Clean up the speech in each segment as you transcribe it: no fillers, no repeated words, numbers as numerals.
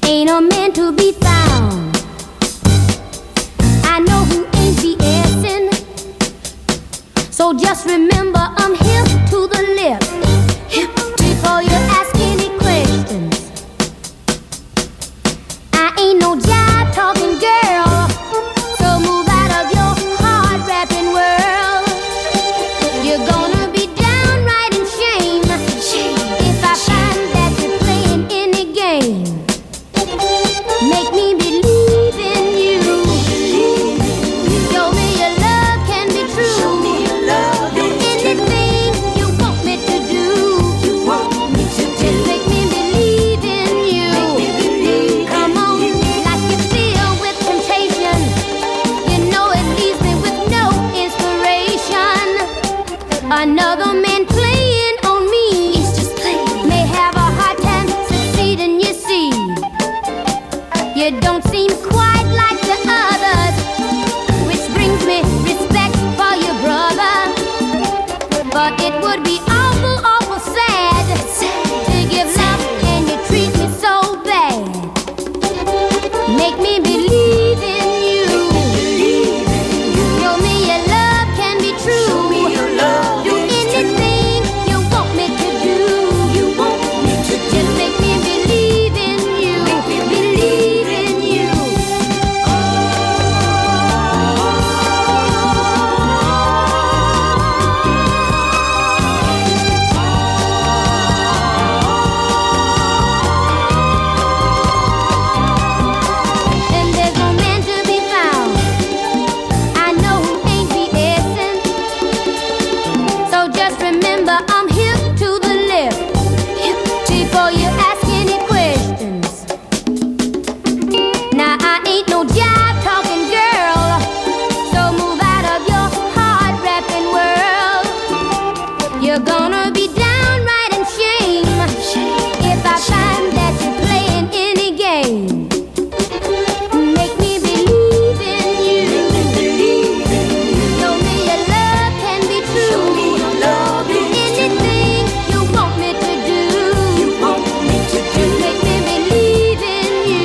Ain't a man to be found. I know who ain't BSing. So just remember I'm hip to the lip. Hip before you ask any questions. I ain't no jive talking girl. So move out of your hard rapping world. You're gonna be downright in shame if I find that you're playing any game. Make me believe in you. Show me your love can be true. Do anything you want me to do. Just make me believe in you. Come on, like you feel with temptation. You know it leaves me with no inspiration. Another man playing on me may have a hard time succeeding, you see. You don't seem quite like the others, which brings me respect for your brother. But it would be awful, awful sad to give love and you treat me so bad. Make me believe in you. Show me your love can be true. Do anything you want me to do. Just make me believe in you. Believe in you. And there's no man to be found. I know who ain't BSing. So just remember I'm hip to the lip. Before you ask any questions. Now I ain't no jive talking girl. So move out of your hard rapping world. You're gonna be downright in shame if I find that you're playing any game. Make me believe in you. Show me your love can be true. Do anything you want me to do. Just make me believe in you.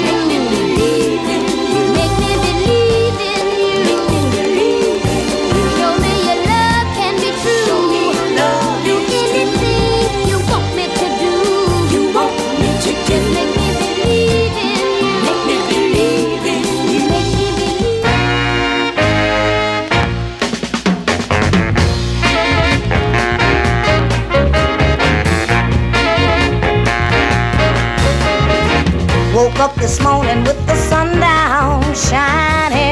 Make me believe in you. Show me your love can be true. Do anything you want me to do. Just make me believe in you. Make me believe in you. Make me believe. Woke up this morning with the sun down, shining.